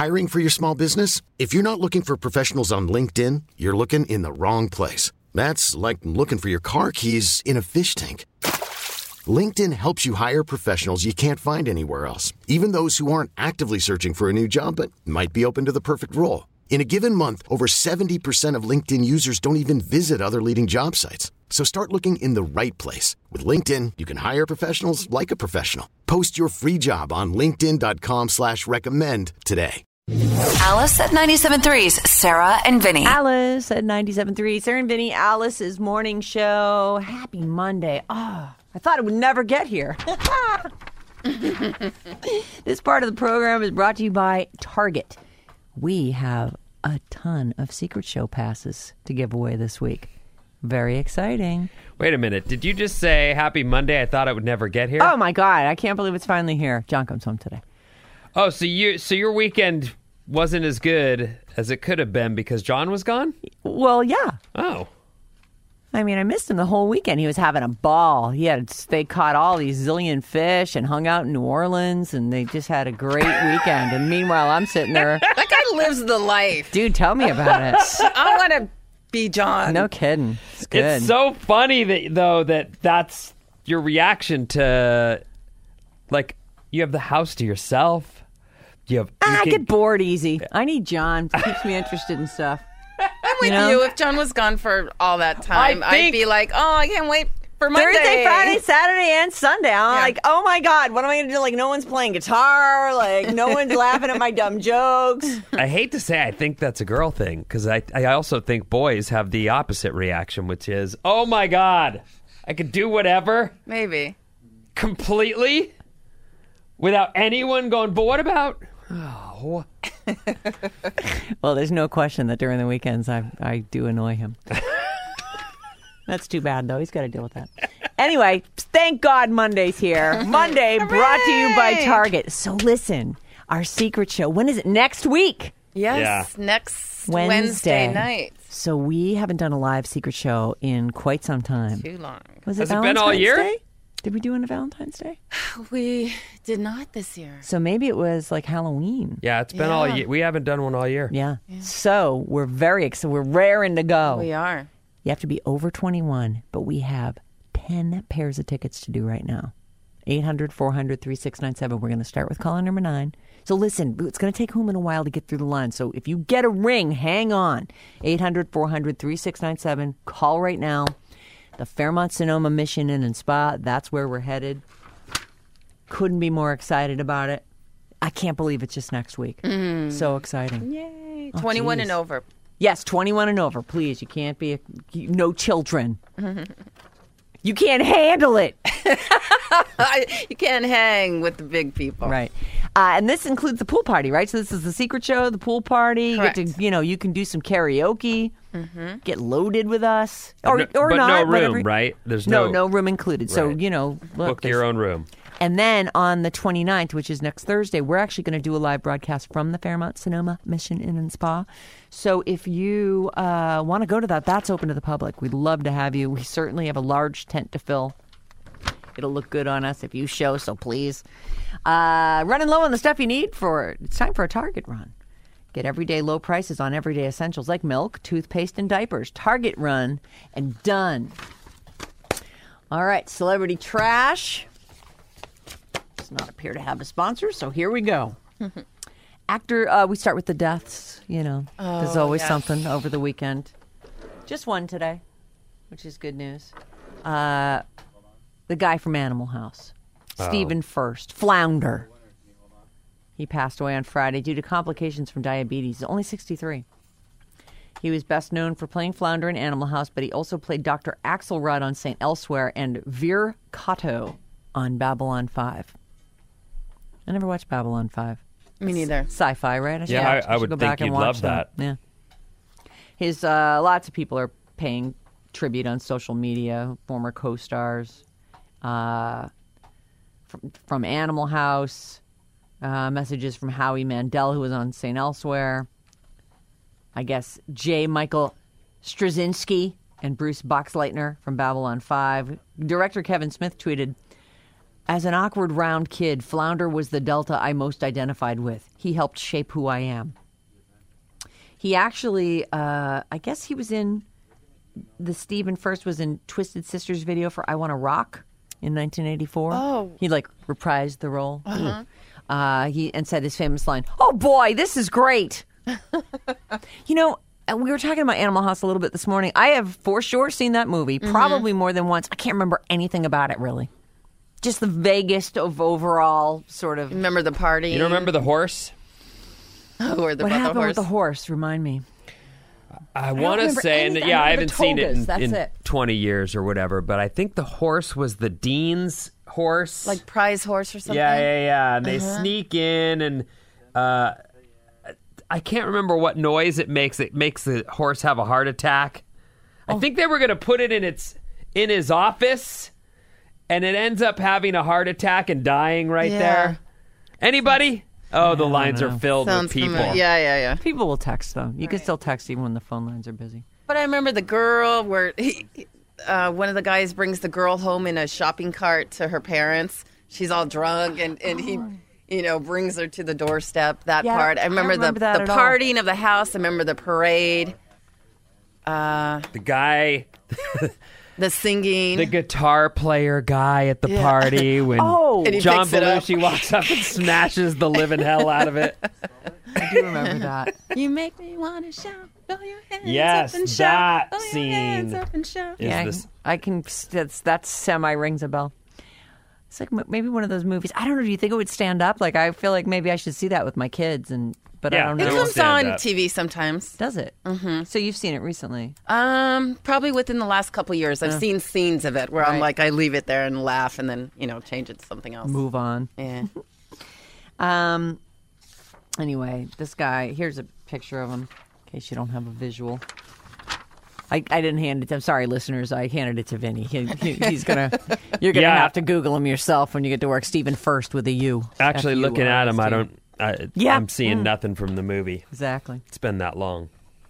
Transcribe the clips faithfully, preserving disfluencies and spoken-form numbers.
Hiring for your small business? If you're not looking for professionals on LinkedIn, you're looking in the wrong place. That's like looking for your car keys in a fish tank. LinkedIn helps you hire professionals you can't find anywhere else, even those who aren't actively searching for a new job but might be open to the perfect role. In a given month, over seventy percent of LinkedIn users don't even visit other leading job sites. So start looking in the right place. With LinkedIn, you can hire professionals like a professional. Post your free job on linkedin dot com slash recommend today. Alice at ninety-seven point three's Sarah and Vinny. Alice at ninety-seven point three. Sarah and Vinny, Alice's morning show. Happy Monday. Oh, I thought it would never get here. This part of the program is brought to you by Target. We have a ton of Secret Show passes to give away this week. Very exciting. Wait a minute. Did you just say happy Monday? I thought it would never get here. Oh, my God. I can't believe it's finally here. John comes home today. Oh, so you so your weekend wasn't as good as it could have been because John was gone? Well, yeah. Oh. I mean, I missed him the whole weekend. He was having a ball. He had they caught all these zillion fish and hung out in New Orleans, and they just had a great weekend. And meanwhile, I'm sitting there. That guy lives the life. Dude, tell me about it. I want to be John. No kidding. It's good. It's so funny that though that that's your reaction to, like, you have the house to yourself. You have. You I can, get bored easy. I need John. It keeps me interested in stuff. I'm with You know? you. If John was gone for all that time, I think- I'd be like, oh, I can't wait for Monday. Thursday, Friday, Saturday, and Sunday. I'm Yeah. like, oh my God, what am I going to do? Like, no one's playing guitar. Like, no one's laughing at my dumb jokes. I hate to say I think that's a girl thing because I, I also think boys have the opposite reaction, which is, oh my God, I could do whatever Maybe. completely without anyone going, but what about... Oh, Well, there's no question that during the weekends I, I do annoy him. That's too bad, though. He's got to deal with that. Anyway, thank God Monday's here. Monday brought to you by Target. So listen, our secret show, when is it? Next week. Yes. Yeah. Next Wednesday. Wednesday night. So we haven't done a live secret show in quite some time. Too long. Was it Has it been all Valentine's year? Day? Did we do it on Valentine's Day? We did not this year. So maybe it was like Halloween. yeah, it's been all Yeah. year. We haven't done one all year. Yeah. So we're very excited. We're raring to go. We are. You have to be over twenty-one, but we have ten pairs of tickets to do right now. eight hundred, four hundred, three six nine seven. We're going to start with caller number nine. So listen, it's going to take Human a while to get through the line. So if you get a ring, hang on. eight hundred, four hundred, three six nine seven. Call right now. The Fairmont Sonoma Mission Inn and Spa, that's where we're headed. Couldn't be more excited about it. I can't believe it's just next week. Mm. So exciting. Yay. Oh, twenty-one geez. and over. Yes, twenty-one and over, please. You can't be, a, no children. You can't handle it. You can't hang with the big people. Right. Uh, and this includes the pool party, right? So this is the secret show, the pool party. Correct. You get to, you know, you can do some karaoke, Mm-hmm. get loaded with us. Or, no, or but not. no room, whatever. right? There's No, no, no room included. So, Right. you know, look, book your there's- own room. And then on the twenty-ninth, which is next Thursday, we're actually going to do a live broadcast from the Fairmont Sonoma Mission Inn and Spa. So if you uh, want to go to that, that's open to the public. We'd love to have you. We certainly have a large tent to fill. It'll look good on us if you show, so please. Uh, running low on the stuff you need for, it's time for a Target run. Get everyday low prices on everyday essentials like milk, toothpaste, and diapers. Target run and done. All right, celebrity trash. Does not appear to have a sponsor, so here we go. Actor, uh, we start with the deaths. You know, Oh, there's always yes. something over the weekend. Just one today, which is good news. Uh, the guy from Animal House, Stephen First, Flounder. He passed away on Friday due to complications from diabetes. He's only sixty-three. He was best known for playing Flounder in Animal House, but he also played Doctor Axelrod on Saint Elsewhere and Veer Kato on Babylon five. I never watched Babylon five. Me neither. Sci-fi, right? I should Yeah, I- watch- I should would go think back and you'd watch love that. Yeah. His uh, lots of people are paying tribute on social media. Former co-stars uh, from, from Animal House. Uh, messages from Howie Mandel, who was on Saint Elsewhere. I guess J. Michael Straczynski and Bruce Boxleitner from Babylon five. Director Kevin Smith tweeted, As an awkward round kid, Flounder was the Delta I most identified with. He helped shape who I am. He actually, uh, I guess he was in, the Stephen First was in Twisted Sister's video for I Wanna Rock in nineteen eighty-four. Oh. He like reprised the role. Uh-huh. Uh, he and said his famous line, "Oh boy, this is great." You know, we were talking about Animal House a little bit this morning. I have for sure seen that movie, Mm-hmm. probably more than once. I can't remember anything about it really. Just the vaguest of overall sort of. Remember the party? You don't remember the horse? or the, What about happened the horse? with the horse? Remind me. I want to remember say, and anything. yeah, I I remember haven't the seen it togas. in, That's in it. twenty years or whatever, but I think the horse was the dean's horse. Like prize horse or something? Yeah, yeah, yeah. And they Uh-huh. sneak in, and uh, I can't remember what noise it makes. It makes the horse have a heart attack. Oh. I think they were going to put it in its in his office, and it ends up having a heart attack and dying right Yeah. there. Anybody? Oh, the lines know. are filled Sounds with people. familiar. Yeah, yeah, yeah. People will text though. You can still text even when the phone lines are busy. But I remember the girl where he, uh, one of the guys brings the girl home in a shopping cart to her parents. She's all drunk, and, and he, you know, brings her to the doorstep. That Yeah, part. I I remember, remember the, that the at all. partying of the house. I remember the parade, uh, The guy, the singing. the guitar player guy at the Yeah. party when Oh, And he John picks it up. Belushi walks up and smashes the living hell out of it. I do remember that. You make me want to shout. Throw your hands Yes, up and shout. that Throw your hands scene. up and shout. Is Yeah, this- I can. That's that semi rings a bell. It's like m- maybe one of those movies. I don't know. Do you think it would stand up? Like I feel like maybe I should see that with my kids, and but I Yeah, don't It It know. will comes stand on up. T V sometimes. Does it? Mm-hmm. So you've seen it recently. Um, probably within the last couple years, I've seen scenes of it where I'm Right. like, I leave it there and laugh, and then you know change it to something else. Move on. Yeah. Um. Anyway, this guy. Here's a picture of him, in case you don't have a visual. I, I didn't hand it to. I'm sorry, listeners. I handed it to Vinny. He, he- he's gonna. You're gonna Yeah. have to Google him yourself when you get to work. Stephen First with a U. Actually, F U looking R at him, S I T. don't. I, Yeah. I'm seeing Mm. nothing from the movie. Exactly. It's been that long.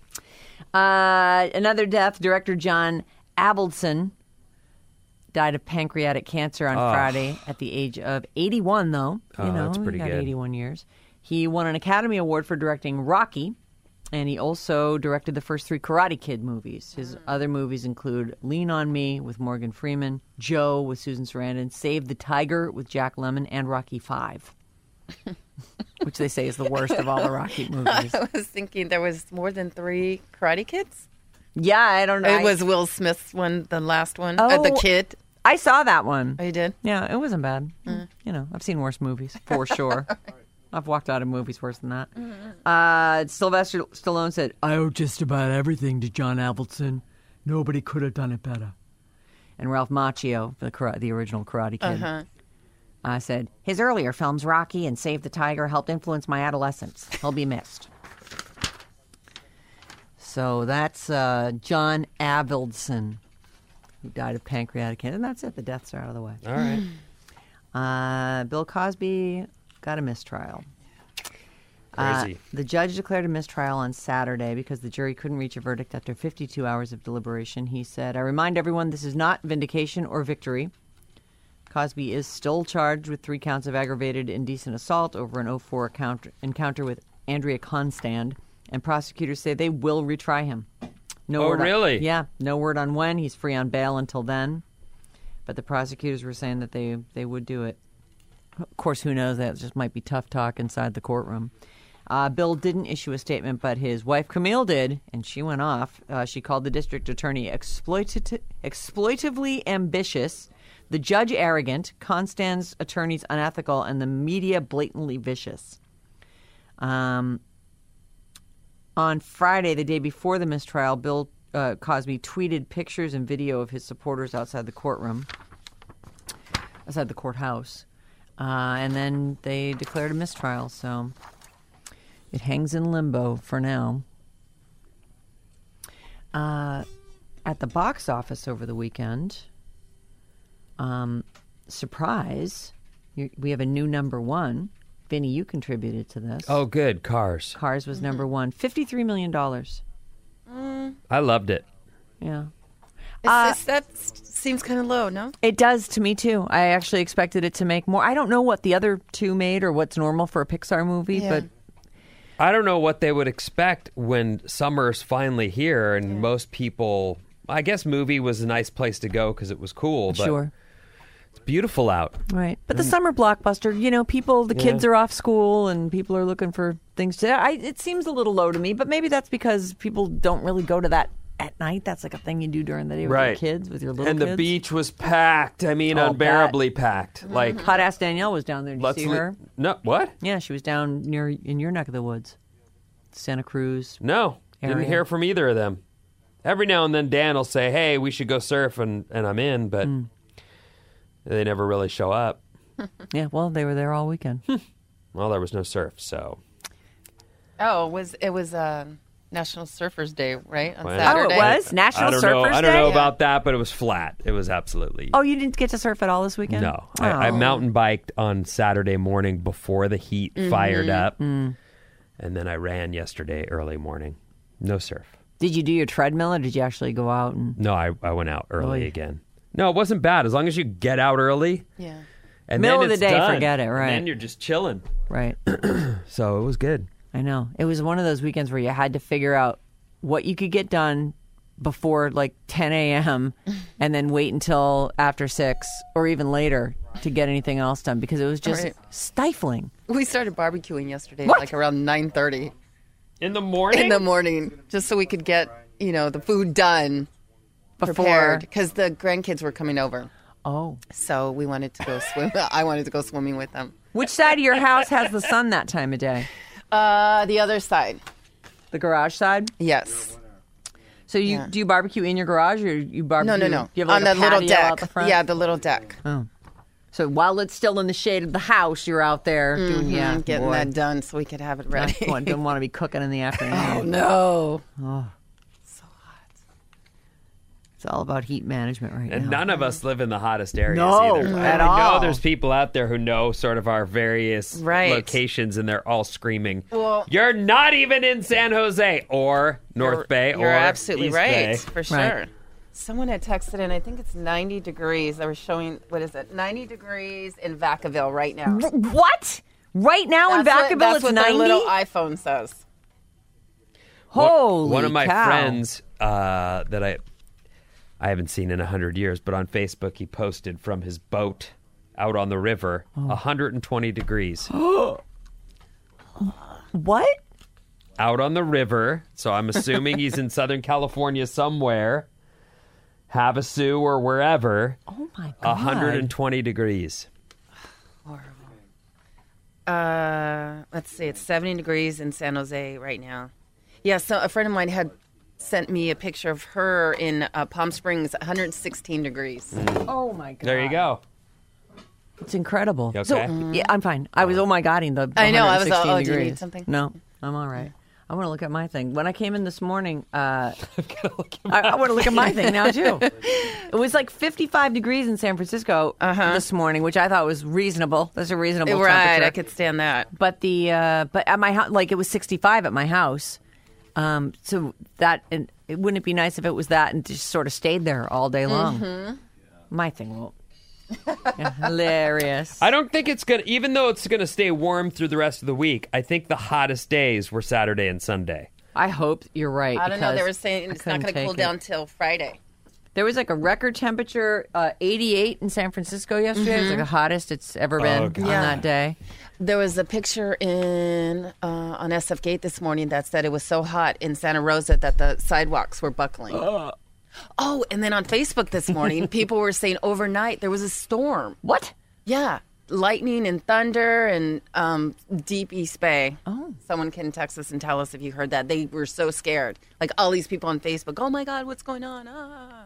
Uh, another death. Director John Avildsen died of pancreatic cancer on Friday at the age of eighty-one. Though you Oh, know, that's he pretty got good. eighty-one years. He won an Academy Award for directing Rocky, and he also directed the first three Karate Kid movies. His other movies include Lean on Me with Morgan Freeman, Joe with Susan Sarandon, Save the Tiger with Jack Lemmon, and Rocky Five, which they say is the worst of all the Rocky movies. I was thinking there was more than three Karate Kids. Yeah, I don't know. It I- was Will Smith's one, the last one, uh, the Oh. kid. I saw that one. Oh, you did? Yeah, it wasn't bad. Mm. You know, I've seen worse movies for sure. I've walked out of movies worse than that. Uh, Sylvester Stallone said, "I owe just about everything to John Avildsen. Nobody could have done it better." And Ralph Macchio, the kara- the original Karate Kid, Uh-huh. uh, said, "His earlier films, Rocky and Save the Tiger, helped influence my adolescence. He'll be missed." So that's uh, John Avildsen, who died of pancreatic cancer. And that's it. The deaths are out of the way. All right. Uh, Bill Cosby got a mistrial. Uh, Crazy. the judge declared a mistrial on Saturday because the jury couldn't reach a verdict after fifty-two hours of deliberation. He said, "I remind everyone this is not vindication or victory. Cosby is still charged with three counts of aggravated indecent assault over an oh four encounter, encounter with Andrea Constand, and prosecutors say they will retry him. No Oh, word on- really? yeah, no word on when. He's free on bail until then. But the prosecutors were saying that they, they would do it. Of course, who knows? That just might be tough talk inside the courtroom. Uh, Bill didn't issue a statement, but his wife Camille did, and she went off. Uh, she called the district attorney exploitat- exploitively ambitious, the judge arrogant, Constand's attorneys unethical, and the media blatantly vicious. Um, on Friday, the day before the mistrial, Bill uh, Cosby tweeted pictures and video of his supporters outside the courtroom, outside the courthouse. Uh, and then they declared a mistrial, so it hangs in limbo for now. Uh, at the box office over the weekend, um, surprise, you, we have a new number one. Vinny, you contributed to this. Oh, good. Cars. Cars was number one. fifty-three million dollars. I loved it. Yeah. It's, Uh, it's, that s- seems kind of low, no? It does to me too. I actually expected it to make more. I don't know what the other two made or what's normal for a Pixar movie, Yeah. but I don't know what they would expect when summer's finally here and most people. I guess movie was a nice place to go because it was cool. But sure. it's beautiful out. Right. But the summer blockbuster, you know, people, the kids Yeah. are off school and people are looking for things to. I, it seems a little low to me, but maybe that's because people don't really go to that at night. That's like a thing you do during the day with your Right. kids, with your little And kids. the beach was packed. I mean, Oh, unbearably packed. Like, Hot ass Danielle was down there. Did you let's see li- her? No, what? Yeah, she was down near in your neck of the woods, Santa Cruz. No, didn't Area. hear from either of them. Every now and then Dan will say, hey, we should go surf, and, and I'm in, but Hmm. they never really show up. Yeah, well, they were there all weekend. Well, there was no surf, so. Oh, it was it was uh, National Surfers Day, right? On Well, Saturday. Oh, it was National I don't Surfers know. I don't Day? know about that, but it was flat. It was absolutely. Oh, you didn't get to surf at all this weekend? No. I, I Oh. mountain biked on Saturday morning before the heat Mm-hmm. fired up. Mm. And then I ran yesterday early morning. No surf. Did you do your treadmill or did you actually go out and? No, I, I went out early Oy. again. No, it wasn't bad. As long as you get out early. Yeah. And Middle then of the it's day, done. forget it, right. And then you're just chilling. Right. So it was good. I know. It was one of those weekends where you had to figure out what you could get done before like ten a.m. and then wait until after six or even later to get anything else done because it was just Right. stifling. We started barbecuing yesterday, What? like around nine thirty In the morning? in the morning, just so we could get you know the food done, Before- prepared, because the grandkids were coming over. Oh. So we wanted to go swim. I wanted to go swimming with them. Which side of your house has the sun that time of day? Uh, the other side, The garage side? yes. So you Yeah. do you barbecue in your garage or you barbecue? No, no, no. Do you have like On a the little patio deck. out the front? Yeah, the little deck. Oh. So while it's still in the shade of the house, you're out there doing yeah, Mm, getting boy. that done so we could have it ready. I don't want to be cooking in the afternoon. Oh no! It's all about heat management right And now. none of us live in the hottest areas No, either. at I know all. there's people out there who know sort of our various Right. locations, and they're all screaming, Well- "You're not even in San Jose or North You're- Bay You're or absolutely East right, Bay." for sure. Right. Someone had texted in. I think it's ninety degrees. They were showing what is it? ninety degrees in Vacaville right now. What? Right now in That's Vacaville, what, that's it's what ninety. their little iPhone says. Holy One of my cow. friends uh, that I I haven't seen in a hundred years, but on Facebook he posted from his boat out on the river, Oh. one hundred twenty degrees What? out on the river. So I'm assuming he's in Southern California somewhere, Havasu or wherever. Oh my god! one hundred twenty degrees. Uh, let's see. It's seventy degrees in San Jose right now. Yeah. So a friend of mine had sent me a picture of her in uh, Palm Springs, one hundred sixteen degrees. Oh my god! There you go. It's incredible. You So okay? yeah, I'm fine. I was oh my godding the. I know, I was all, 116 oh, do you degrees. need something? No, I'm all right. I want to look at my thing. When I came in this morning, uh, I, I want to look at my thing now too. It was like fifty-five degrees in San Francisco this morning, which I thought was reasonable. That's a reasonable Right. temperature. I could stand that. But the uh, but at my house, like it was sixty-five at my house. Um, so that and it wouldn't it be nice if it was that and just sort of stayed there all day long? Mm-hmm. My thing won't. Yeah, hilarious. I don't think it's gonna, even though it's gonna stay warm through the rest of the week. I think the hottest days were Saturday and Sunday. I hope you're right. I don't know. They because were saying I it's not couldn't going to cool take it. down till Friday. There was like a record temperature, uh, eighty-eight in San Francisco yesterday. It was like the hottest it's ever been Oh, on God. Yeah. that day. There was a picture in uh, on S F Gate this morning that said it was so hot in Santa Rosa that the sidewalks were buckling. Oh, and then on Facebook this morning, people were saying overnight there was a storm. What? Yeah, lightning and thunder and um, deep East Bay. Oh. Someone can text us and tell us if you heard that. They were so scared. Like all these people on Facebook. Oh my God, what's going on? Ah.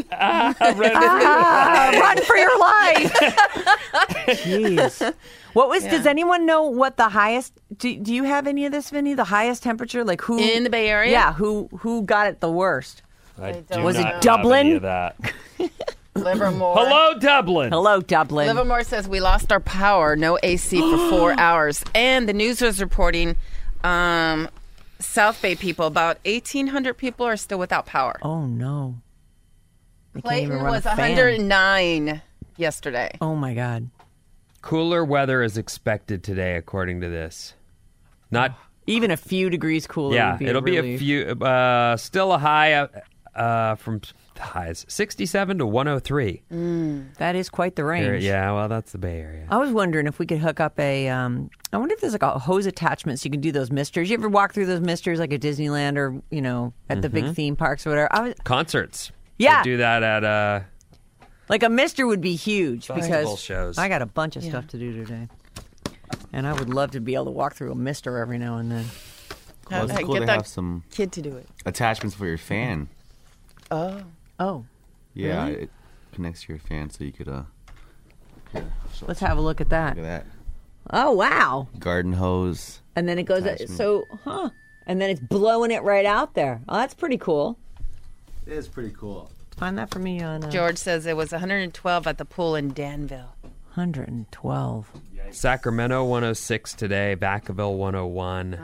Ah, run for your life! Jeez. What was? Does anyone know what the highest? Do, do you have any of this, Vinny? The highest temperature, like who In the Bay Area? Yeah, who who got it the worst? I don't do Was it not have Dublin? any of that. Livermore. Hello, Dublin. Hello, Dublin. Livermore says we lost our power, no A C for four hours. And the news was reporting um, South Bay people, about eighteen hundred people are still without power. Oh no. You can't Clayton even run was a fan. one hundred nine yesterday. Oh my God. Cooler weather is expected today, according to this. Not Even a few degrees cooler. yeah, would be it'll a be a relief. few. Uh, still a high uh, uh, from the highs sixty-seven to one oh three. That is quite the range. There- yeah, well, that's the Bay Area. I was wondering if we could hook up a. Um, I wonder if there's like a hose attachment so you can do those misters. You ever walk through those misters like at Disneyland or you know at the big theme parks or whatever? I was Concerts. Yeah. They do that at uh, like a mister would be huge Festival because shows. I got a bunch of stuff to do today, and I would love to be able to walk through a mister every now and then. Well, it's Uh, cool get to that have some kid to do it. attachments for your fan. Oh. Oh, Yeah, it connects to your fan, so you could uh. Here, so- let's have a look at that. Look at that Oh wow! garden hose. And then it goes Attachment. so, huh? And then it's blowing it right out there. Oh, that's pretty cool. It is pretty cool. Find that for me on uh, George says it was one hundred twelve at the pool in Danville. one hundred twelve. Sacramento one oh six today, Vacaville one oh one,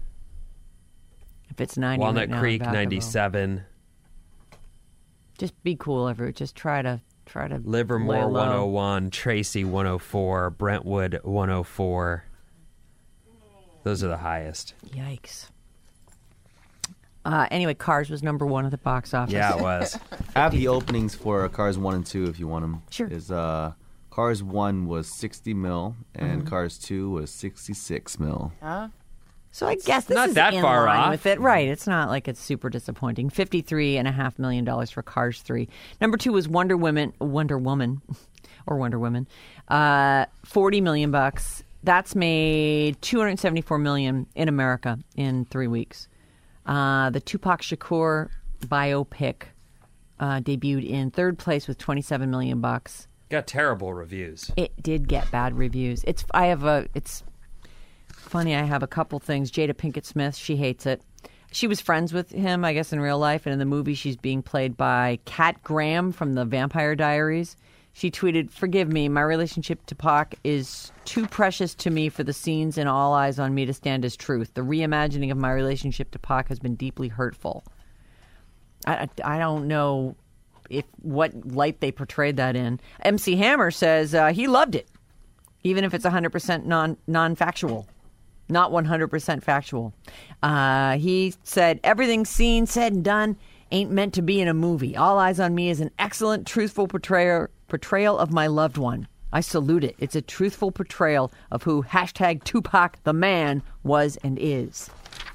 If it's ninety, Walnut right now in Creek Vacaville. ninety-seven, Just be cool, everyone. Just try to try to lay Livermore low. one oh one, Tracy one oh four, Brentwood one oh four. Those are the highest. Yikes. Uh, anyway, Cars was number one at the box office. Yeah, it was. I have the openings for Cars one and two if you want them. Sure. Is uh, Cars one was sixty mil and Mm-hmm. Cars two was sixty-six mil. Huh? So I guess this not is that in far line off. with it, right? It's not like it's super disappointing. Fifty-three and a half million dollars for Cars three. Number two was Wonder Woman, Wonder Woman, or Wonder Woman, uh, forty million bucks. That's made two hundred seventy-four million in America in three weeks. Uh, the Tupac Shakur biopic uh, debuted in third place with twenty-seven million bucks. Got terrible reviews. It did get bad reviews. It's I have a it's funny. I have a couple things. Jada Pinkett Smith, she hates it. She was friends with him, I guess, in real life, and in the movie, she's being played by Kat Graham from the Vampire Diaries. She tweeted, "Forgive me, my relationship to Pac is too precious to me for the scenes and all eyes on me to stand as truth. The reimagining of my relationship to Pac has been deeply hurtful." I, I, I don't know if what light they portrayed that in. M C Hammer says uh, he loved it, even if it's one hundred percent non, non-factual, not one hundred percent factual. Uh, he said, "Everything seen, said, and done ain't meant to be in a movie. All Eyes on Me is an excellent, truthful portrayal, portrayal of my loved one. I salute it. It's a truthful portrayal of who hashtag Tupac the man was and is."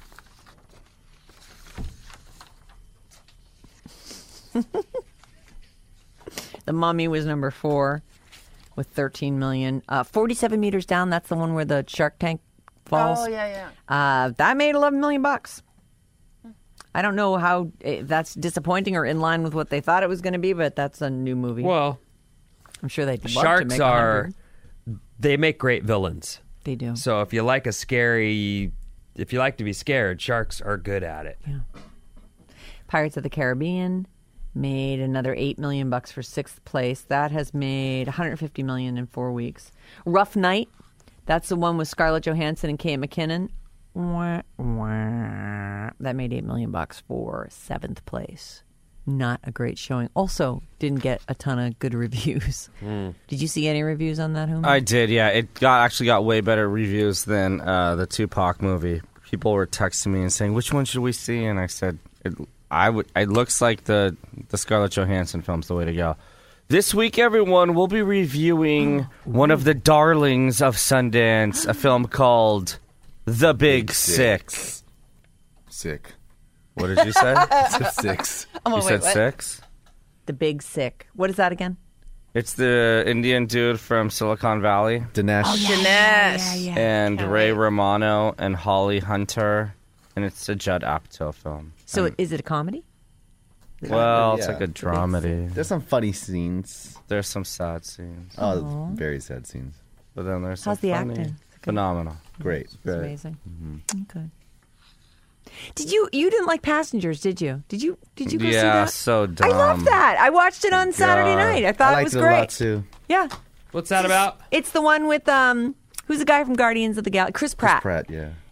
The Mummy was number four with thirteen million. Uh, forty-seven meters down, that's the one where the shark tank falls. Oh, yeah, yeah. Uh, that made eleven million bucks. I don't know how if that's disappointing or in line with what they thought it was going to be, but that's a new movie. Well, I'm sure they'd love to sharks make are, one hundred. they make great villains. They do. So if you like a scary, if you like to be scared, sharks are good at it. Pirates of the Caribbean made another eight million bucks for sixth place. That has made one hundred fifty million in four weeks. Rough Night, that's the one with Scarlett Johansson and Kate McKinnon. Wah, wah. That made eight million bucks for seventh place. Not a great showing. Also, didn't get a ton of good reviews. Did you see any reviews on that, Homer? I did, yeah. It got actually got way better reviews than uh, the Tupac movie. People were texting me and saying, "Which one should we see?" And I said, "It, I would. It looks like the the Scarlett Johansson film's the way to go." This week, everyone, we'll be reviewing one of the darlings of Sundance, a film called The Big, Big Sick. Six. Sick. What did you say? Six. Oh, you wait, said what? six? The Big Sick. What is that again? It's the Indian dude from Silicon Valley. Dinesh. Dinesh. and Can't Ray wait. Romano and Holly Hunter, and it's a Judd Apatow film. So And- is it a comedy? well, it's Yeah. like a dramedy. There's some funny scenes. There's some sad scenes, Oh, very sad scenes. but then there's How's some the funny. acting? Phenomenal. Great. It's Great. amazing. Okay. Did you you didn't like Passengers, did you? Did you did you go see Yeah, that? so dumb. I love that. I watched it on Saturday God. night. I thought I it liked was it great. a lot too. Yeah. What's that about? It's the one with um who's the guy from Guardians of the Galaxy? Chris Pratt. Pratt, yeah.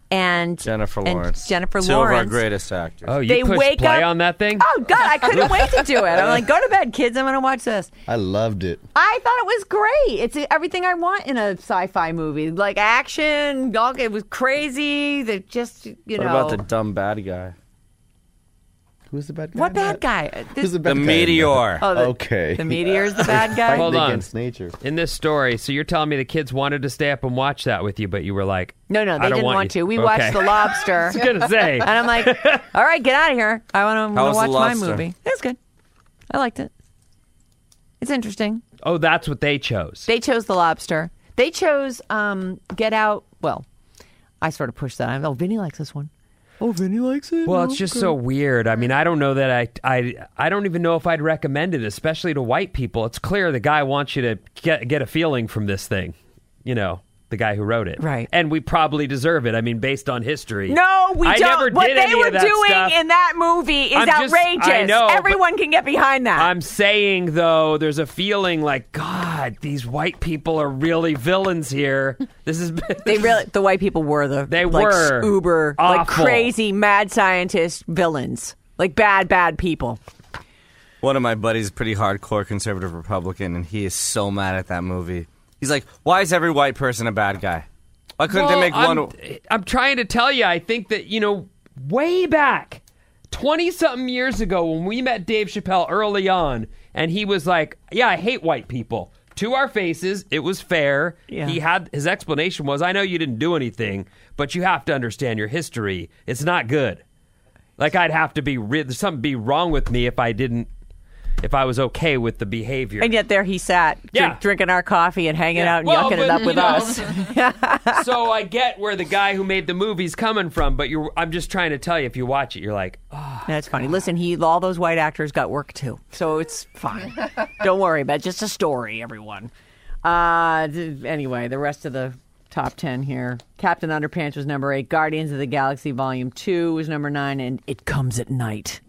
and Jennifer and Lawrence. Jennifer Two Lawrence. of our greatest actors. Oh, you They pushed wake play up- on that thing? Oh God, I couldn't wait to do it. I'm like, go to bed, kids. I'm going to watch this. I loved it. I thought it was great. It's everything I want in a sci-fi movie, like action. Dog, it was crazy. That just you What know. about the dumb bad guy? Who's the bad guy? what bad guy? This, Who's the bad The guy? meteor. oh, the, Okay. The meteor's the bad guy. Hold on. Against nature. In this story, so you're telling me the kids wanted to stay up and watch that with you, but you were like, No, no, I they don't didn't want want you- to. We Okay. watched The Lobster. I was going to say. And I'm like, all right, get out of here. I want to How was watch The my Lobster? movie. It was good. I liked it. It's interesting. Oh, that's what they chose. They chose The Lobster. They chose um, Get Out. Well, I sort of pushed that. Oh, Vinny likes this one. Oh, Vinny likes it. Well, Oh, it's just okay. so weird. I mean, I don't know that I, I, I don't even know if I'd recommend it, especially to white people. It's clear the guy wants you to get get a feeling from this thing, you know, the guy who wrote it, Right. And we probably deserve it. I mean, based on history. No, we I don't. never what did they any were of that doing stuff. in that movie is I'm just- outrageous. I know, but- Everyone can get behind that. I'm saying though, there's a feeling like, God, these white people are really villains here. This is They really, the white people were the They like, were uber, like awful. crazy mad scientist villains, like bad, bad people. One of my buddies is a pretty hardcore conservative Republican, and he is so mad at that movie. He's like, why is every white person a bad guy? Why couldn't Well, they make I'm, one? I'm trying to tell you, I think that, you know, way back, twenty-something years ago when we met Dave Chappelle early on, and he was like, yeah, I hate white people. To our faces, it was fair. Yeah. He had, his explanation was, I know you didn't do anything, but you have to understand your history. It's not good. Like, I'd have to be, re- there's something be wrong with me if I didn't, if I was okay with the behavior. And yet there he sat, drink, Yeah. drinking our coffee and hanging Yeah. out and Well, yucking it but, up with you know, us. So I get where the guy who made the movie's coming from, but you're, I'm just trying to tell you, if you watch it, you're like, oh, That's funny. Listen, he all those white actors got work too, so it's fine. Don't worry about it. Just a story, everyone. Uh, d- anyway, the rest of the top ten here: Captain Underpants was number eight, Guardians of the Galaxy Volume Two was number nine, and It Comes at Night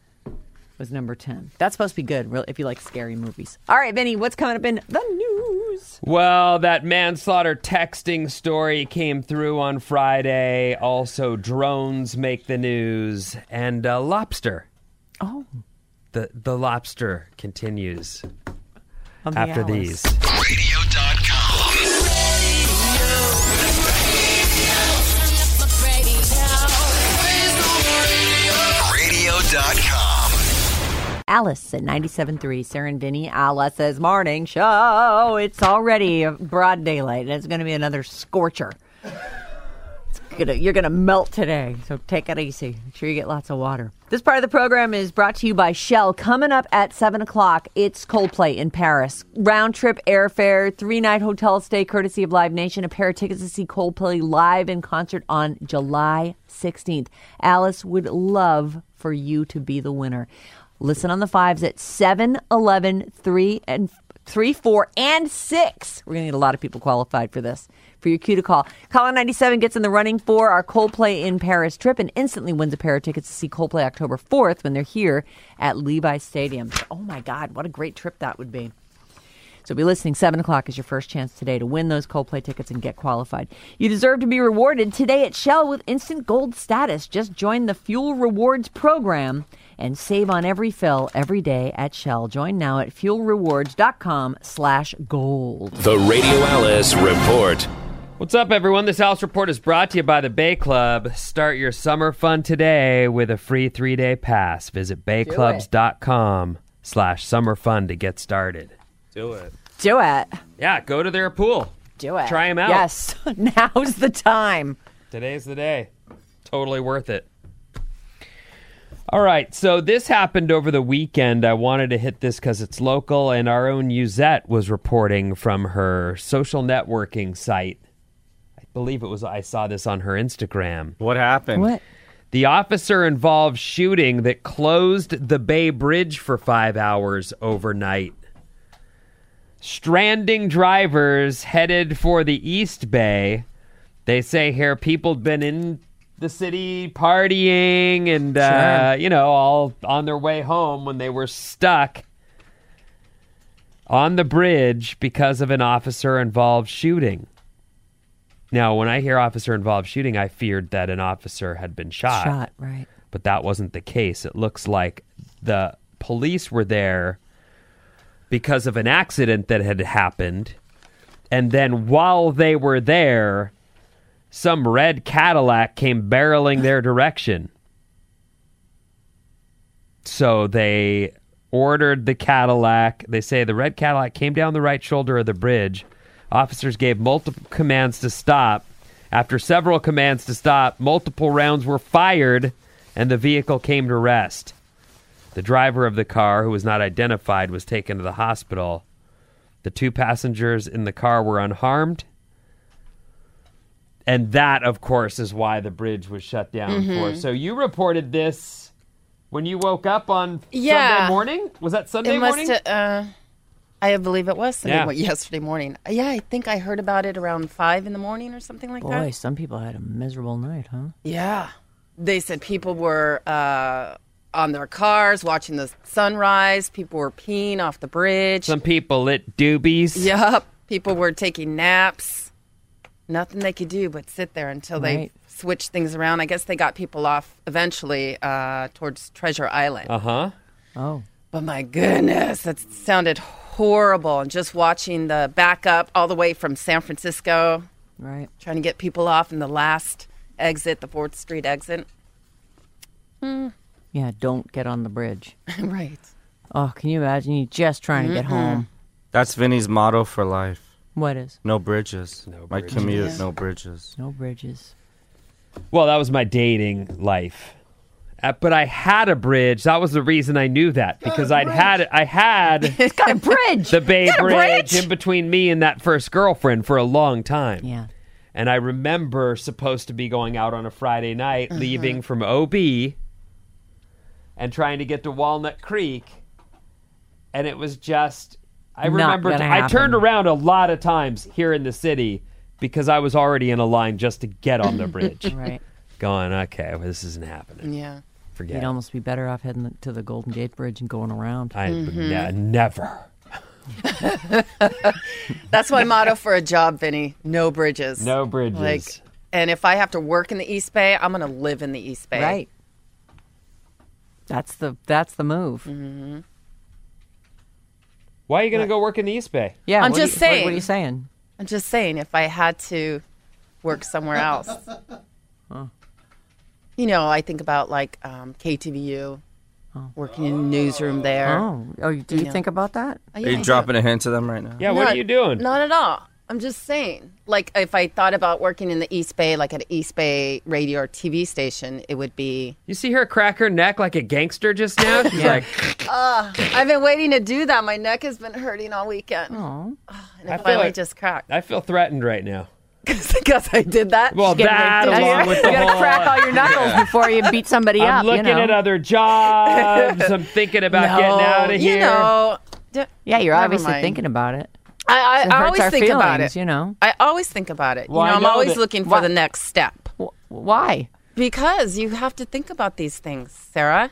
was number ten. That's supposed to be good, really, if you like scary movies. All right, Vinny, what's coming up in the news? well, that manslaughter texting story came through on Friday. Also, drones make the news, and uh, lobster. Oh, The the lobster continues on the after Alice. these. radio dot com. radio dot com. Alice at ninety-seven point three, Sarah and Vinny, Alice's morning show. It's already broad daylight, and it's going to be another scorcher. It's gonna, you're going to melt today, so take it easy. Make sure you get lots of water. This part of the program is brought to you by Shell. Coming up at seven o'clock, it's Coldplay in Paris. Round trip airfare, three-night hotel stay courtesy of Live Nation, a pair of tickets to see Coldplay live in concert on July sixteenth. Alice would love for you to be the winner. Listen on the fives at seven, eleven, three, and three, four, and six. We're going to get a lot of people qualified for this. For your cue to call. Caller ninety-seven gets in the running for our Coldplay in Paris trip and instantly wins a pair of tickets to see Coldplay October fourth when they're here at Levi's Stadium. Oh my God, what a great trip that would be. So be listening. seven o'clock is your first chance today to win those Coldplay tickets and get qualified. You deserve to be rewarded today at Shell with instant gold status. Just join the Fuel Rewards program and save on every fill every day at Shell. Join now at fuelrewards.com slash gold. The Radio Alice Report. What's up, everyone? This Alice Report is brought to you by the Bay Club. Start your summer fun today with a free three-day pass. Visit bayclubs.com slash summer fun to get started. Do it. Do it. Yeah, go to their pool. Do it. Try 'em out. Yes. Now's the time. Today's the day. Totally worth it. All right, so this happened over the weekend. I wanted to hit this because it's local, and our own Yuzette was reporting from her social networking site. I believe it was, I saw this on her Instagram. What happened? What? The officer-involved shooting that closed the Bay Bridge for five hours overnight. Stranding drivers headed for the East Bay. They say here people have been in the city partying and, uh, Sure. you know, all on their way home when they were stuck on the bridge because of an officer-involved shooting. Now, when I hear officer-involved shooting, I feared that an officer had been shot. Shot, right. But that wasn't the case. It looks like the police were there because of an accident that had happened. And then while they were there, some red Cadillac came barreling their direction. So they ordered the Cadillac. They say the red Cadillac came down the right shoulder of the bridge. Officers gave multiple commands to stop. After several commands to stop, multiple rounds were fired, and the vehicle came to rest. The driver of the car, who was not identified, was taken to the hospital. The two passengers in the car were unharmed. And that, of course, is why the bridge was shut down Mm-hmm. for. So you reported this when you woke up on Yeah. Sunday morning? Was that Sunday It must morning? have, uh, I believe it was Sunday, Yeah. mo- yesterday morning. Yeah, I think I heard about it around five in the morning or something like Boy, that. some people had a miserable night, huh? Yeah. They said people were uh, on their cars watching the sunrise. People were peeing off the bridge. Some people lit doobies. Yup. People were taking naps. Nothing they could do but sit there until they Right. switched things around. I guess they got people off eventually uh, towards Treasure Island. Uh-huh. Oh. But my goodness, that sounded horrible. And just watching the backup all the way from San Francisco, Right. trying to get people off in the last exit, the fourth Street exit. Yeah, don't get on the bridge. Right. Oh, can you imagine? You just trying to get home. That's Vinny's motto for life. What is? No bridges. No My bridges. commute, Yeah. no bridges. No bridges. Well, that was my dating life. Uh, but I had a bridge. That was the reason I knew that. Because I'd had I had It's got a bridge. the Bay got a Bridge, bridge? in between me and that first girlfriend for a long time. Yeah. And I remember supposed to be going out on a Friday night, Uh-huh. leaving from O B and trying to get to Walnut Creek. And it was just, I Not remember, gonna I turned happen. around a lot of times here in the city because I was already in a line just to get on the bridge. Right. Going, okay, well, this isn't happening. Yeah. Forget You'd it. almost be better off heading to the Golden Gate Bridge and going around. I Mm-hmm. ne- never. That's my motto for a job, Vinny. No bridges. No bridges. Like, and if I have to work in the East Bay, I'm going to live in the East Bay. Right. That's the that's the move. Mm-hmm. Why are you going to go work in the East Bay? Yeah. I'm what are just you- what- saying. What are you saying? I'm just saying, if I had to work somewhere else. You know, I think about like um, K T V U, working in the newsroom there. Oh, oh, do you Yeah. think about that? Oh, Are yeah, I you do. dropping a hint to them right now? Yeah, what Not- are you doing? Not at all. I'm just saying. Like, if I thought about working in the East Bay, like at an East Bay radio or T V station, it would be. You see her crack her neck like a gangster just now? She's Yeah. like, I've been waiting to do that. My neck has been hurting all weekend. Oh. And I it feel finally like- just cracked. I feel threatened right now. Because I did that. Well, Getting that ready to- along with the you gotta whole... crack all your knuckles before you beat somebody I'm up. looking you know? at other jobs. I'm thinking about no, getting out of here. You know, d- Yeah, you're Never obviously mind. thinking about it. I, I, It I hurts always our think about feelings, it. you know. I always think about it. Well, you know, I I'm know always that- looking for Why- the next step. Wh- Why? Because you have to think about these things, Sarah.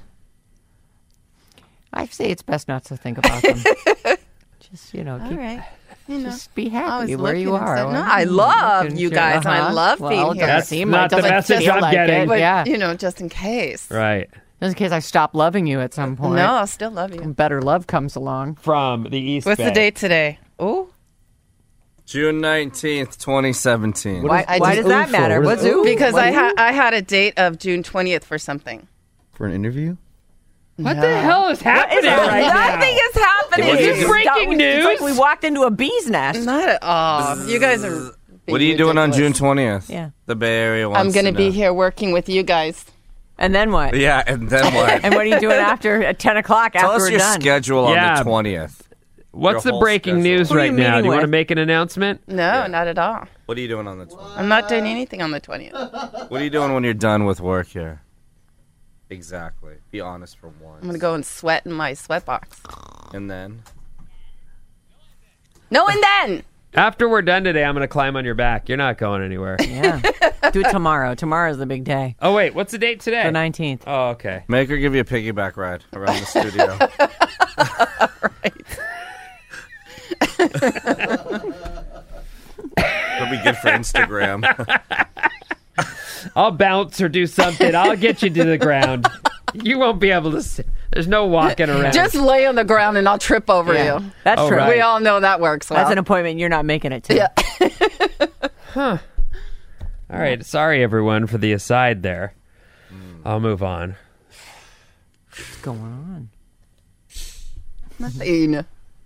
I say it's best not to think about them. Just you know, All keep, right. You know. just be I happy was where you looking and are. said, no, Well, I love looking you to- guys, and I uh-huh. love well, being it here. doesn't That's seem not like, the doesn't message feel I'm like getting. It. But, Yeah, you know, just in case. Right. just in case I stop loving you at some point. No, I'll still love you. Better love comes along. From the East What's Bay. the date today? Oh, June nineteenth, twenty seventeen. Why, I why just- does that ooh for? matter? What What's is ooh? because What I ooh? had I had a date of June twentieth for something. For an interview? What the hell is happening right now? Nothing is happening. What It's is breaking It's like news? we walked into a bee's nest. Not at all. You guys are. What are you doing on June twentieth? Yeah. The Bay Area wants I'm going to to be know. here working with you guys. And then what? Yeah, and then what? And what are you doing after at ten o'clock Tell after us we're your done? schedule on Yeah. the twentieth. What's Your the whole breaking schedule. news Who are you right now? meeting Do you want to with? make an announcement? No, not at all. What are you doing on the twentieth? I'm not doing anything on the twentieth. What are you doing when you're done with work here? Exactly. Be honest for once. I'm going to go and sweat in my sweat box. And then? No, and then. After we're done today, I'm going to climb on your back. You're not going anywhere. Yeah. Do it tomorrow. Tomorrow's the big day. Oh, wait. What's the date today? The nineteenth. Oh, okay. Make her give you a piggyback ride around the studio. be good for Instagram. I'll bounce or do something. I'll get you to the ground. You won't be able to sit. There's no walking around. Just lay on the ground and I'll trip over Yeah, you. that's Oh, true. right. We all know that works well. That's an appointment you're not making it to. Yeah. All right. Sorry, everyone, for the aside there. I'll move on. What's going on? Nothing.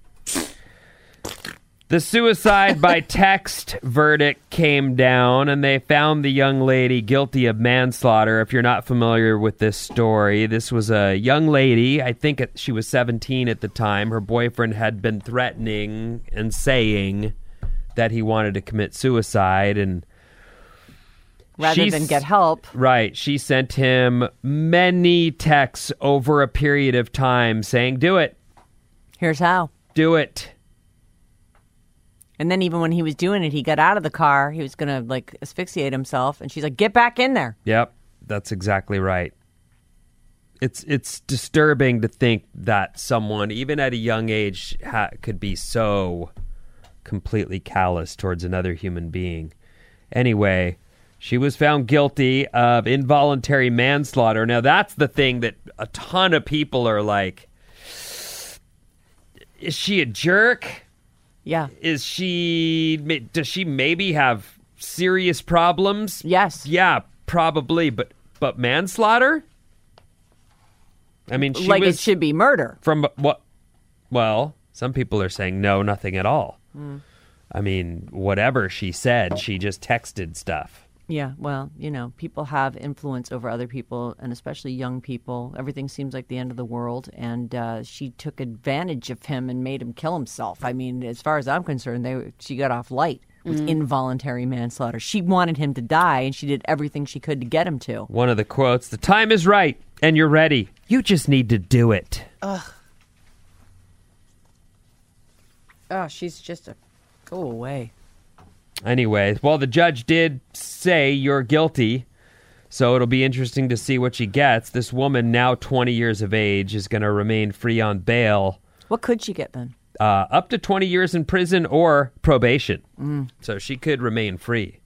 The suicide by text verdict came down, and they found the young lady guilty of manslaughter. If you're not familiar with this story, this was a young lady. I think it, she was seventeen at the time. Her boyfriend had been threatening and saying that he wanted to commit suicide, and Rather she's- than get help. Right. She sent him many texts over a period of time saying, do it, Here's how. do it. And then even when he was doing it, he got out of the car. He was going to like asphyxiate himself. And she's like, get back in there. Yep, that's exactly right. It's it's disturbing to think that someone, even at a young age, ha- could be so completely callous towards another human being. Anyway, she was found guilty of involuntary manslaughter. Now, that's the thing that a ton of people are like, is she a jerk? Yeah. Is she, does she maybe have serious problems? Yes. Yeah, probably, but but manslaughter? I mean, she like was it should be murder. from what? Well, some people are saying no, nothing at all. Mm. I mean, whatever she said, she just texted stuff. Yeah, well, you know, people have influence over other people, and especially young people. Everything seems like the end of the world, and uh, she took advantage of him and made him kill himself. I mean, as far as I'm concerned, they she got off light with involuntary manslaughter. She wanted him to die, and she did everything she could to get him to. One of the quotes, the time is right, and you're ready. You just need to do it. Oh, she's just a go away. Anyway, well, the judge did say you're guilty, so it'll be interesting to see what she gets. This woman, now twenty years of age, is going to remain free on bail. What could she get then? Uh, up to twenty years in prison or probation. Mm. So she could remain free.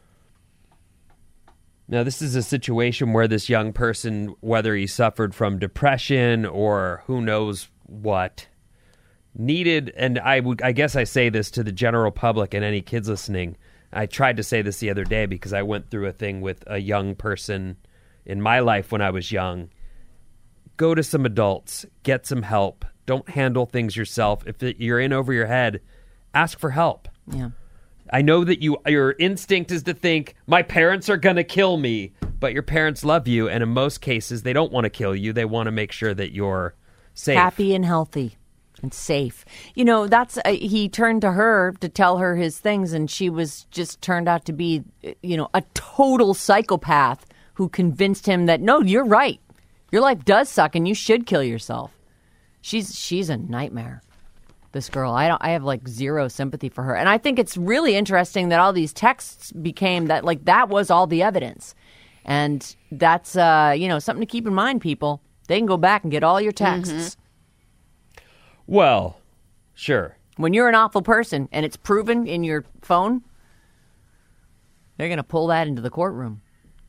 Now, this is a situation where this young person, whether he suffered from depression or who knows what, needed, and I would, I guess I say this to the general public and any kids listening. I tried to say this the other day because I went through a thing with a young person in my life when I was young. Go to some adults, get some help. Don't handle things yourself. If you're in over your head, ask for help. Yeah. I know that you your instinct is to think, my parents are going to kill me, but your parents love you, and in most cases, they don't want to kill you. They want to make sure that you're safe. Happy and healthy and safe. You know, that's uh, he turned to her to tell her his things, and she was just turned out to be, you know, a total psychopath who convinced him that, no, you're right. Your life does suck, and you should kill yourself. She's she's a nightmare. This girl, I don't. I have like zero sympathy for her, and I think it's really interesting that all these texts became that. Like that was all the evidence, and that's uh, you know something to keep in mind. People, they can go back and get all your texts. Mm-hmm. Well, sure. When you're an awful person and it's proven in your phone, they're going to pull that into the courtroom.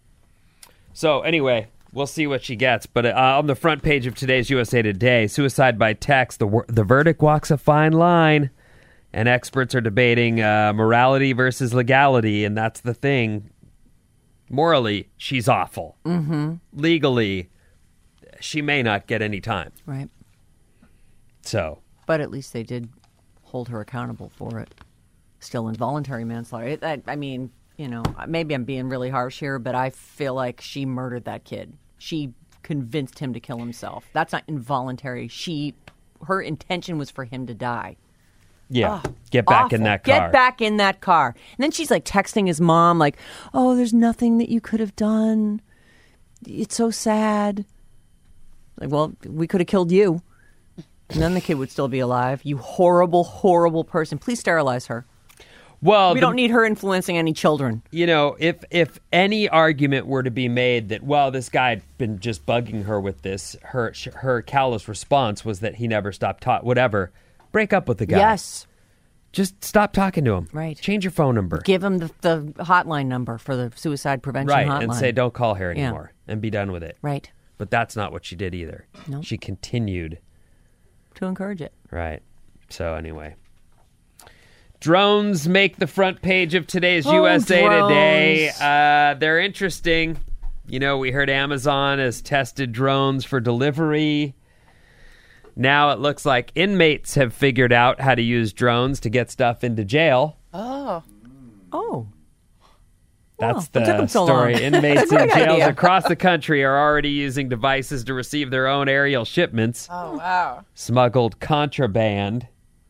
So anyway, we'll see what she gets. But uh, on the front page of today's U S A Today, suicide by text, the wor- the verdict walks a fine line, and experts are debating uh, morality versus legality, and that's the thing. Morally, she's awful. Mm-hmm. Legally, she may not get any time. Right. So, but at least they did hold her accountable for it. Still involuntary manslaughter. It, I, I mean, you know, maybe I'm being really harsh here, but I feel like she murdered that kid. She convinced him to kill himself. That's not involuntary. She, her intention was for him to die. yeah, Oh, get back awful. in that car. Get back in that car. And then she's like texting his mom, like, "Oh, there's nothing that you could have done. It's so sad." Like, well, we could have killed you. And then the kid would still be alive. You horrible, horrible person. Please sterilize her. Well, We the- don't need her influencing any children. you know, if if any argument were to be made that, well, this guy had been just bugging her with this, her her callous response was that he never stopped taught, whatever. Break up with the guy. Yes. just stop talking to them. Right. Change your phone number. Give them the, the hotline number for the suicide prevention Right, hotline. and say don't call her Yeah. anymore and be done with it. Right. But that's not what she did either. No. She continued. To encourage it. Right. So anyway. Drones make the front page of today's Oh, U S A Today. drones. Uh, they're interesting. You know, we heard Amazon has tested drones for delivery. Now it looks like inmates have figured out how to use drones to get stuff into jail. Oh. Oh. That's Oh, what took the 'em so story. long? Inmates in Great jails idea. across the country are already using devices to receive their own aerial shipments. Oh, wow. Smuggled contraband.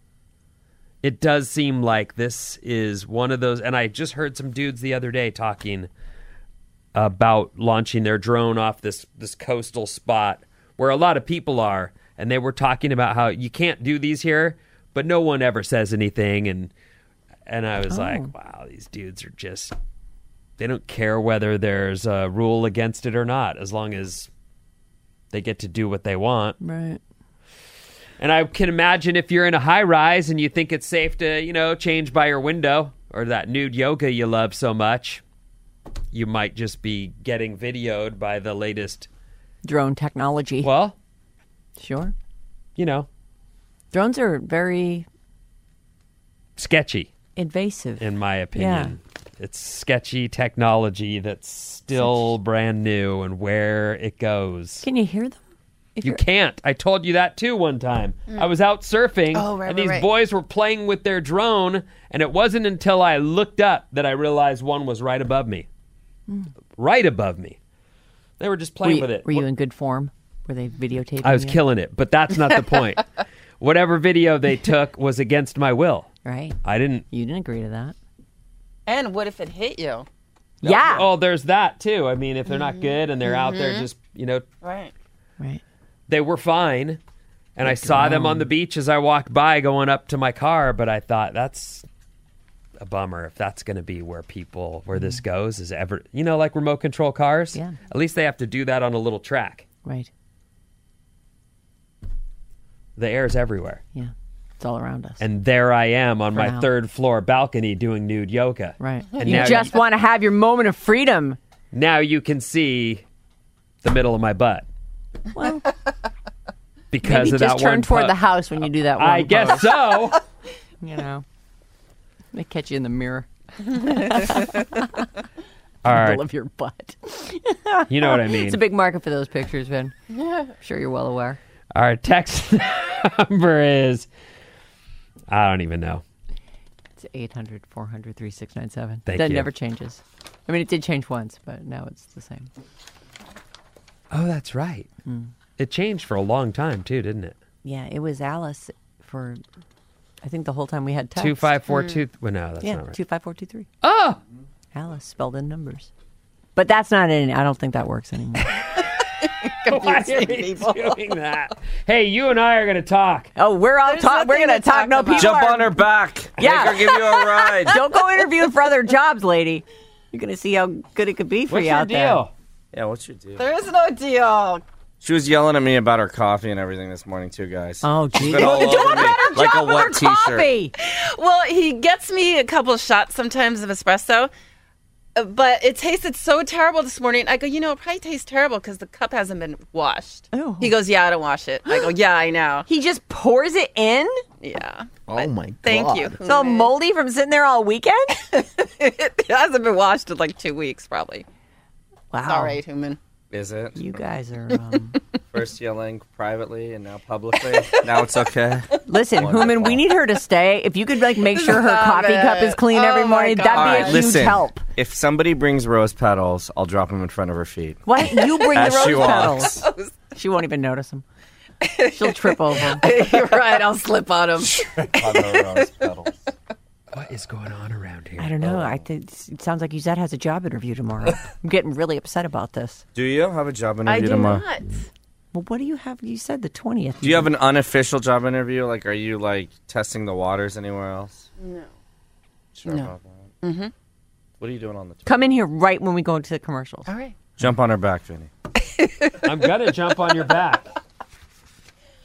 It does seem like this is one of those, and I just heard some dudes the other day talking about launching their drone off this, this coastal spot where a lot of people are, and they were talking about how you can't do these here, but no one ever says anything, and and I was Oh. like, wow, these dudes are just, they don't care whether there's a rule against it or not, as long as they get to do what they want. Right. And I can imagine if you're in a high rise and you think it's safe to, you know, change by your window or that nude yoga you love so much, you might just be getting videoed by the latest. Drone technology. Well, Sure. you know, Drones are very sketchy, invasive. in my opinion. It's sketchy technology that's still brand new, and where it goes. Can you hear them? If You you're- can't. I told you that too one time. I was out surfing, Oh, right, and right, these right. boys were playing with their drone, and it wasn't until I looked up that I realized one was right above me. Right above me. They were just Were playing you, with it. were you in good form? Were they videotaping I was you? killing it, but that's not the point. Whatever video they took was against my will. Right. I didn't. You didn't agree to that. And what if it hit you? Yeah. Oh, there's that too. I mean, if they're not good and they're out there just, you know, Right. Right. they were fine. And I saw them on the beach as I walked by going up to my car, but I thought that's a bummer if that's going to be where people, where this goes is ever, you know, like remote control cars. Yeah. At least they have to do that on a little track. Right. The air's everywhere. Yeah. It's all around us. And there I am on For my now. third floor balcony doing nude yoga. right. And you now just want to have your moment of freedom. Now you can see the middle of my butt. Well, Because maybe of just that turn one toward po- the house when you do that one I guess pose, so. You know. They catch you in the mirror. All right. Middle of your butt. You know what I mean. It's a big market for those pictures, Vin. Yeah. I'm sure you're well aware. Our text number is, I don't even know. It's eight hundred, four hundred, three six nine seven. Thank that you. never changes. I mean, it did change once, but now it's the same. Oh, that's right. It changed for a long time too, didn't it? Yeah, it was Alice for, I think, the whole time we had text. Two five four two. Well, no, that's Yeah, not right. two five four two three. Oh, Alice spelled in numbers. But that's not in. I don't think that works anymore. why are we doing that? Hey, you and I are going to talk. Oh, we're all There's talk. We're nothing gonna to talk. talk No, about. people Jump are- on her back. Yeah. Make her give you a ride. Don't go interviewing for other jobs, lady. You're gonna see how good it could be for What's you your out deal? Yeah, what's your deal? There is no deal. She was yelling at me about her coffee and everything this morning too, guys. there. Oh, geez. Been all over me, like a wet t-shirt. Coffee. Well, he gets me a couple of shots sometimes of espresso, uh, but it tasted so terrible this morning. I go, you know, it probably tastes terrible because the cup hasn't been washed. Oh. He goes, yeah, I don't wash it. I go, yeah, I know. He just pours it in. Yeah. Oh my god. Thank you. It's all moldy from sitting there all weekend. It hasn't been washed in like two weeks, probably. Wow. All right, human. Is it? You guys are. Um... First yelling privately and now publicly. Now it's okay. Listen, Human, we need her to stay. If you could like make sure her Stop coffee it. cup is clean Oh every my morning, God. that'd All be right, a huge listen. help. If somebody brings rose petals, I'll drop them in front of her feet. What? You bring As the she rose walks. petals. She won't even notice them. She'll trip over 'em. You're right. I'll slip on him. On the rose petals. What is going on around here? I don't know. I think it sounds like Yuzette has a job interview tomorrow. I'm getting really upset about this. Do you have a job I interview do tomorrow? not. Well, what do you have? You said the twentieth. Do you have an unofficial job interview? Like, are you like testing the waters anywhere else? No. Sure No. about that. Mm-hmm. What are you doing on the? Tw- Come in here right when we go into the commercials. All right. Jump on her back, Vinny. I'm gonna jump on your back.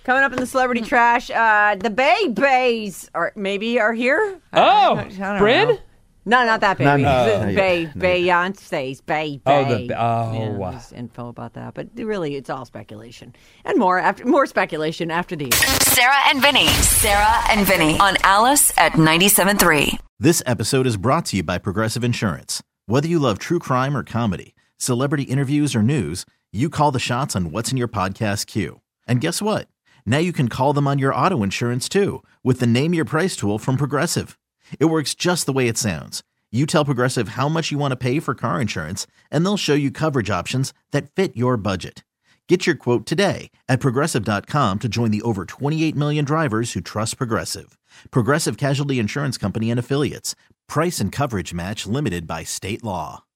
Coming up in the celebrity trash, uh, the Bay Bays are maybe are here. Oh, I, I don't Bryn? know. No, not that baby. No, no, The not yet. Bay, Not Beyonce's Bay. Oh, the Bay. ba- oh, Yeah, wow. there's info about that, but really, it's all speculation and more after more speculation after these. Sarah and Vinny. Sarah and Vinny on Alice at ninety-seven point three. This episode is brought to you by Progressive Insurance. Whether you love true crime or comedy, celebrity interviews or news, you call the shots on what's in your podcast queue. And guess what? Now you can call them on your auto insurance too with the Name Your Price tool from Progressive. It works just the way it sounds. You tell Progressive how much you want to pay for car insurance, and they'll show you coverage options that fit your budget. Get your quote today at Progressive dot com to join the over twenty-eight million drivers who trust Progressive. Progressive Casualty Insurance Company and Affiliates. Price and coverage match limited by state law.